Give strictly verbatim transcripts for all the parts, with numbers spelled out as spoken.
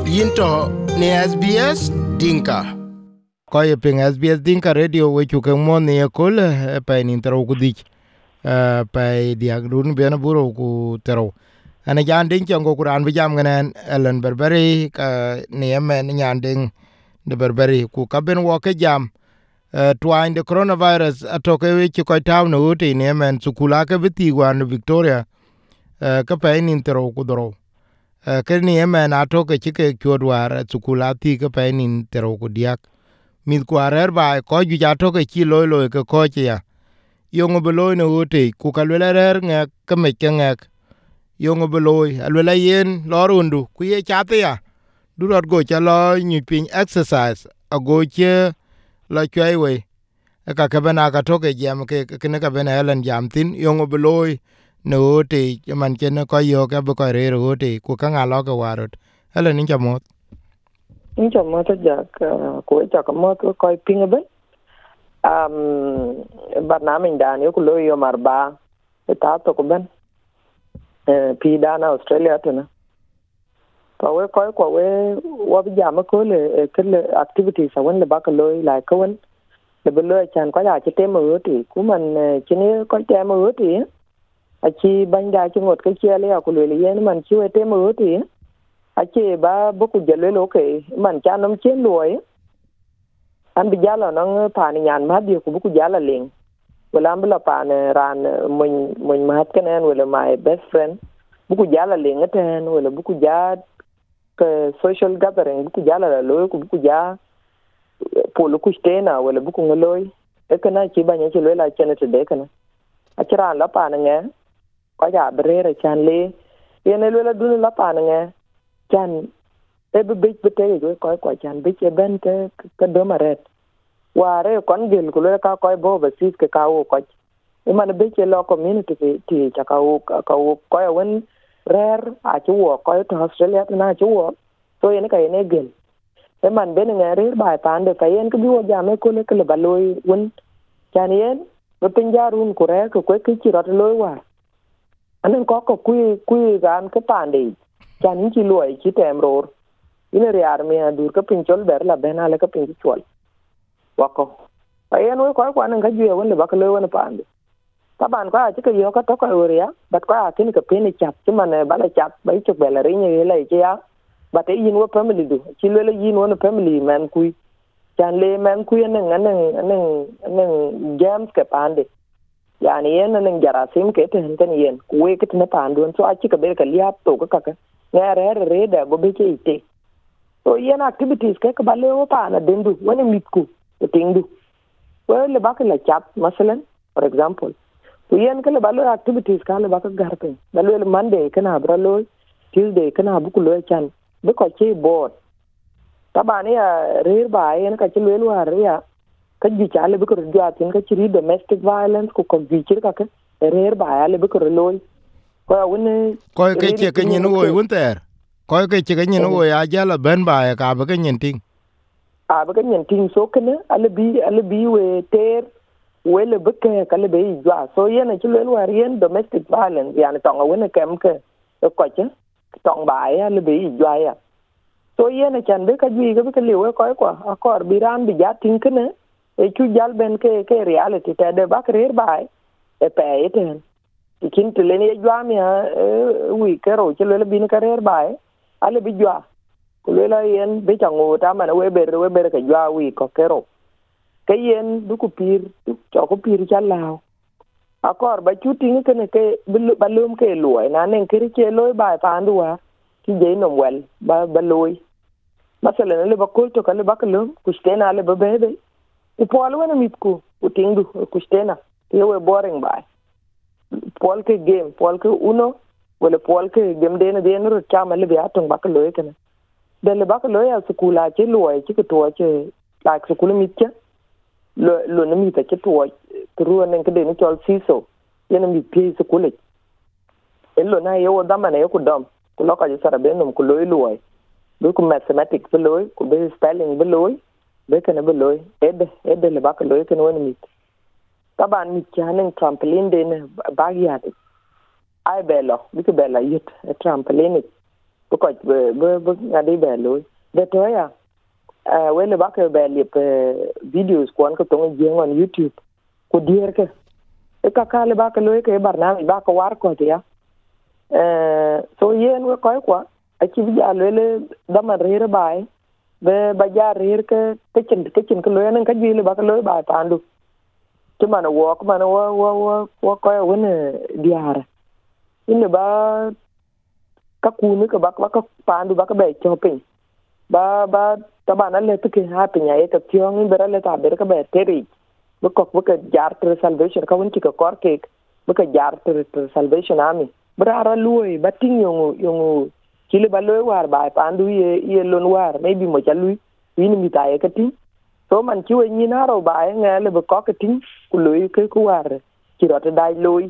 Yinto ne S B S Dinka. Koye ping S B S Dinka radio we chuke mo ne kol pa ni tro ku dik pa diag dun bena buro ku tro ana jan din chango kuran bi jam ngenen elen berberi ka ne yemen nyanding de berberi ku ka ben wo ke jam twain de coronavirus atoke we chi ko taw no te ne yemen sukula ke biti wan Victoria ka pa ni tro ku dro ke ni yemen atoke chi ke kyodwar sukula ti ka pa ni tro ku diak mit kwarer ba ko ju ja to ke chi loy loy ke ko chi ya yongo beloy no wote ku ka le rer nge ke me ke nge yongo beloy alwela yen lorundu ku ye chate ya du rot go cha lo nyu pin exercise ago che la chwe we ka ka bana ka to ke jam ke ke ne ka bana helen jam tin yongo beloy no wote man che ne ko yo ka be ko re ro wote ku ka nga lo ke warot helen ni chamot in chama ta jak ko ta kama ko ko pinga ben um barnaamij dan yo ko lo yo marba ta to ko ben eh pi dana Australia tana ko we ko ko we wa bi jama ko le kele activities awen le ba ko lo la ko wen le be lo chan ko ya che tem mo ti ku man chini ko tem mo ti a chi banda chi ngot ke che le ko le yen man chi we tem mo ti ache ba boku jelo lo ke man cha nom chen loy an bi jala nang pa ni nyan ma bi ku boku jala ling wala am la pa ne ran mun mun ma hat kenen wala my best friend boku jala ling ten wala boku ja ke social gathering boku jala lo ku boku ja polo ku stena wala boku ngoloy e kana chi ba nya chi lo la chen te de kana achira la pa ne ko ja brere chan le yene lo la dun la pa ne chan ebe big bete yo ko ko chan big ben ke ke do maret ware kon gel ko le ka ko bo besis ke ka wo ko e man be ke lo community ti cha ka wo ka wo ko wen rare a chu wo ko to Australia na chu wo so ene ka ene gel e man ben ngare ba tan de ka yen ke bi wo jame ko le ke le baloy wen chan yen be pinjarun ko re ko ko ke chi rat loy wa anen ko ko ku ku gan ke pande chan chi loy chi tem ror ina riar mi adur ka pinchol ber la bena le ka pinchol wako ayen we ko ko nan ka juye won le bakle won pande taban ko a ti ka yo ka to ko ria bat ko a tin ka pin chap ti man ba la chap ba ti bela ri ni le ti ya bat e yin wo family du chi le le yin won family man ku chan le man ku yen nan nan nan nan james ka pande yani yen nan jarasim ke te hen yen we ke te pande so a ti ka be ka liap to ka ka ngare re da go be ke ite so yen activities ke ka bale o pa na dendu woni mitku tindu well le bakla chat masalan for example so yen ke le bale activities ka le bakka garpe bale monday kana bralo tuesday kana buku lo chan be ko chi board tabani ya rir ba yen ka chi le wa ria ka ji cha le buku ria tin ka chi domestic violence ko ko ji chi ka ke rir ba ya le buku lo ko woni ko ke che ke ni no won ter ko ke che ke ni no ya jala ben ba ka ba ke nyin ting a ba ke nyin ting so kene ale bi ale bi we ter we le buke ka le be jwa so yen chi le wa yen domestic violence yani tong a woni kem ke ko che tong ba ya le be jwa ya so yen chan be ka ji ga be ke le we ko ko a kor bi ran bi ja ting kene e chu jal ben ke ke reality te de ba krer ba e pe eten ikin te le ni jwa mi wi ke ro chi le bi ni karer ba ale bi jwa ko le la yen be chango ta man we ber we ber ka jwa wi ko kero ke yen du ku pir cho ko pir cha lao akor ba chuting ke ne ke balum ke loy na nen ke ke loy ba pa ndua ki je no wel ba ba loy masalan le ba ko to ka le ba kalum ku stena le ba bebe u pol wona mitku u tingu ku stena ye we boring ba pol ke game pol ke uno wala pol ke game de ne de no cha ma le ba tong ba ka loy ke ne de le ba ka loy a skula che loy che ke to che la skula mitke lo lo ne mi ta ke to tru ne ke de ne chol siso ye ne mi pi skula en lo na ye wo da ma ne ku dom ku lo ka je sara be no ku loy loy be ku mathematics be loy ku be spelling be loy be ke ne be loy ede ede le ba ka loy ke no ne mi taban mi chanen trampoline de ne ba ya ai bello bi ke bella yit trampoline bu ko bu bu ngadi be lo de to ya eh wele ba ke be lip videos kon ko to jeng on YouTube ko dier ke e ka kale ba ke lo ke barnami ba ko war ko ya eh so yen we ko ko a ci bi ja lele dama rere bay be ba ja rere ke ke cin ke cin ko lo nen ka ji le ba ko lo ba tandu ci mana wo ko mana wo wo wo ko wona diara ina ba ka kunu ka ba ka pandu ba ka be chopin ba ba ta ba na le ke ha pinya e ka tiong be ra le ta be ka be teri bu ko bu ka jar ter salvation ka wonti ka kor ke bu ka jar ter salvation ami bra ra lui ba ting yong yong kile ba lo war ba pandu ye ye lon war maybe mo cha lui ni mi ta e ka ting so man chi we ni na ro ba e nge le bu ko ka ting ku lui ke ku war ki ro ta dai lui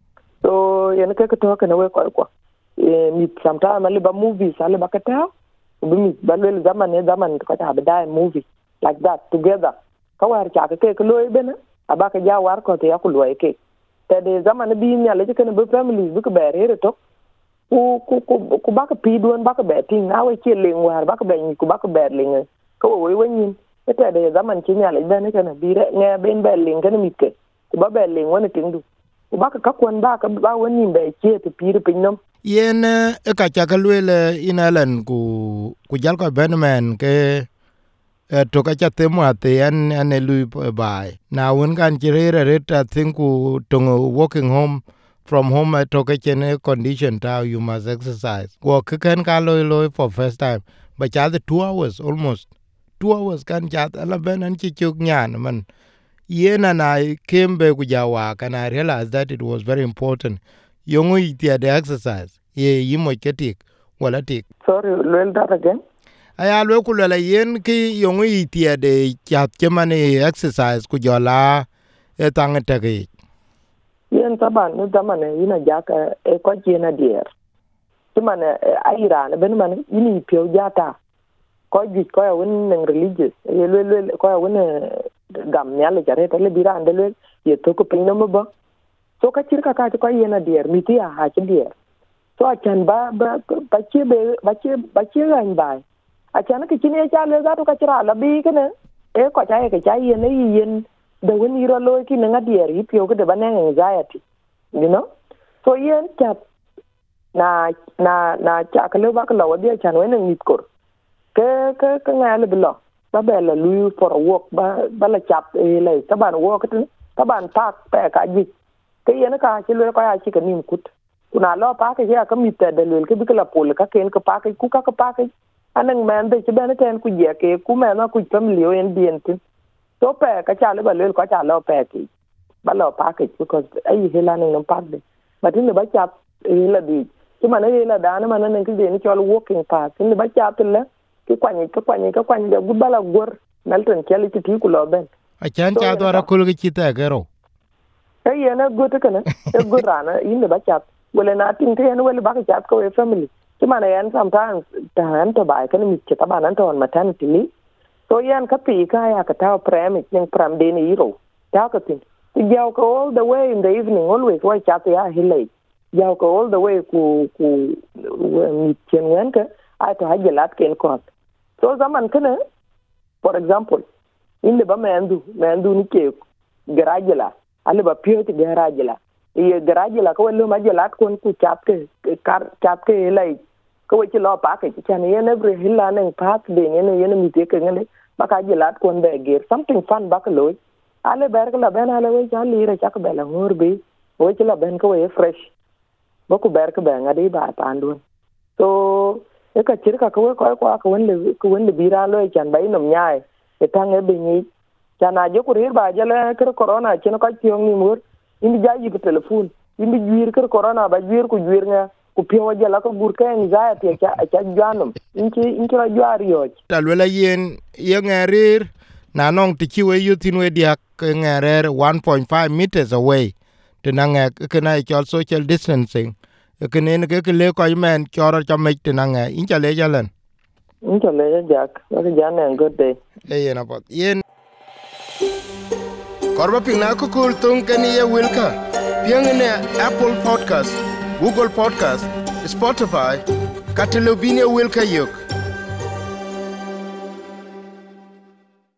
so yen ke ka to ka na we ko ko e mi sometimes le ba movies ale ba ka ta bu mi ba le zaman ne zaman ka ta ba dai movie like that together ka war cha ka ke ko loy bena aba ka ja war ko te ya ku loy ke te de zaman bi ni ale ke ne bu family bu ka ba re to ku ku ku ku ba ka pi don ba ka ba tin na we ke ling war ba ka ba ni ku ba ka ba ling ko we we ni te de zaman ki ni ale bena ke ne bi re nge ben ba ling ke ne mi ke ku ba ba ling wona tin du ku ba ka ka kon ba ka ba woni be ke te pi ri pin nom yen e ka cha ka lwele inalan ku ku jal ko benman ke to ka cha temo ate an ane lui bai na won kan jirere reta thinku tongo working home from home to ka chene condition ta you must exercise go kan ka loy loy for first time but cha the two hours almost two hours kan cha ala ben an chi chuk nyan man yena na kembe ku jawa kana realize that it was very important yongo itia the exercise ye yimo ketik wala tik sorry lel that again aya lwe ku la yen ki yongo itia de chat chemani exercise ku jola e tangete ki yen taban no damane ina jaka e ko jena dier tumane ayira ne ben man ini pio jata ko gi ko won nang religious ye lwe lwe ko won gam nyale jare tele bira andele ye to ko pinno mo ba so ka cirka ka ko yena dier mitia ha ci dier so achan ba ba ba ci be ba ci ba ci ran ba achan ke kini cha le za to ka cira la bi kene e ko cha ke cha yen yen da woni ro lo ki na dier yi pio ko de ba anxiety you know so yen cha na na na cha ka le ba ka lo dia chan wena nit kor ke ke ke ngale bilo ba be la lu for a walk ba ba la chap e le ta ban walk ta ban park pe ka ji ke yen ka ci le ko ya ci ka nim kut kuna lo pa ke ya ka mi te de le ke bi la pol ka ken ka pa ke ku ka ka pa ke anan man de ci ben ten ku je ke ku me na ku family o en bien tin to pe ka cha le ba le ko cha lo pe ki ba lo pa ke because ai hela nan pa de ba tin ba cha hela di ci man hela da na man nan ke je ni chol walking path tin ba cha tin le ki kwani ka kwani ka kwani da gu bala gor nalton kele ti ti ku lo ben a chan cha do ra kul ki ta gero e yena goto kana e gorana inde ba chat wala na tin te wala ba ka chat ko e family ti mana yan sometimes ta han to ba kana mi ta ba nan to on maternity leave so yan ka pi ka ya ka ta prem ning pram de ni ro ta ka tin ti jaw ko all the way in the evening always why chat ya hilay jaw ko all the way ku ku mi chen wen ka ai to hajelat ken ko so zaman kana for example inde ba mendu mendu ni ke garajela ale ba pio ti garajela ye garajela ko lo majelat kon ku chap ke kar chap ke lai ko we ti lo pa ke chan ye ne bre hilla ne pat de ne ne ne mi te ke ne ba ka jelat kon be ger something fun ba ka lo ale ber ka la ben ale we cha li re cha ka be la ngor bi we ti la ben ko we fresh ba ku ber ka be ngadi ba pandun so e ka chir ka ko we ko ko ka wen le ko wen le bira lo chan bai nom nyai e tang e be ni chana jo ku rir ba jale kir corona chen ka tiong ni mur indi jaji ko telefon indi juir kir corona ba juir ku juir nga ku pio jala ko gur ka anxiety cha cha janum inki inki ra juar yo tal wala yen ye ngarir na nong ti chi we yutin we dia ngarer one point five meters away to nanga kana chol social distancing kenen ke ke le ko men choro cha me te nanga incha le jalan incha le jak wa jana good day e yen apot yen korba pina ko kul tung kan ye wilka piang ne Apple Podcast, Google Podcast, Spotify Katelobine Wilka Yok.